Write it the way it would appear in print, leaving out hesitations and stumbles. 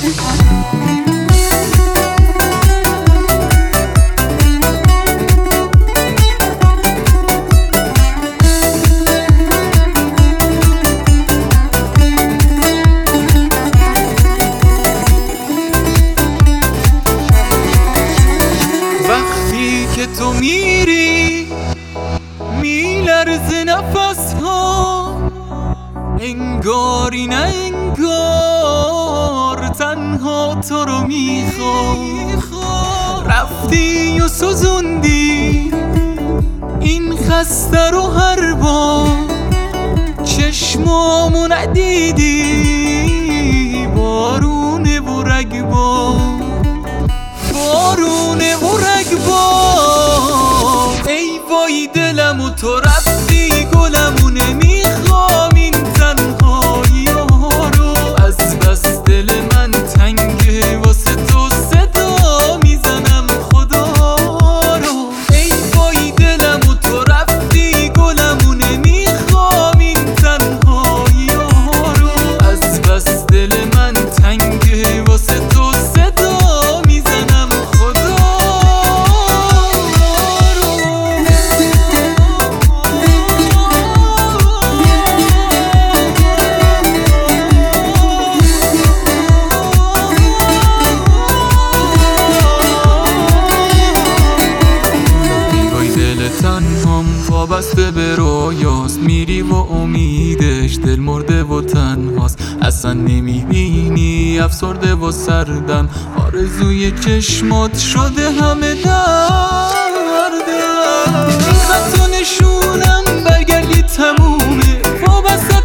وقتی که تو میری میلرزه نفس ها، انگاری نه انگار تنها تو رو میخوام. رفتی و سوزوندی این خسته رو هر بار، چشمامو ندیدی بارونه و رگبار، بارونه و رگبار. ای وای دلم و تو رفتی گلمو نمیخوام این تنهایی ها رو، از بس دل من تنگه واسه تو صدا میزنم خدا رو. ای وای دلم و تو رفتی گلمو نمیخوام این تنهایی ها رو، از بس دل من تنگه واسه تو صدا میزنم خدا رو. وای دل تنهام وابسته به رویاست، میری و امیدش دل مرده و تنهاست. اصلا نمیبینی افسرده و سردم، آرزوی چشمات شده همه دردم. خط و نشونم برگردی تمومه، وابسته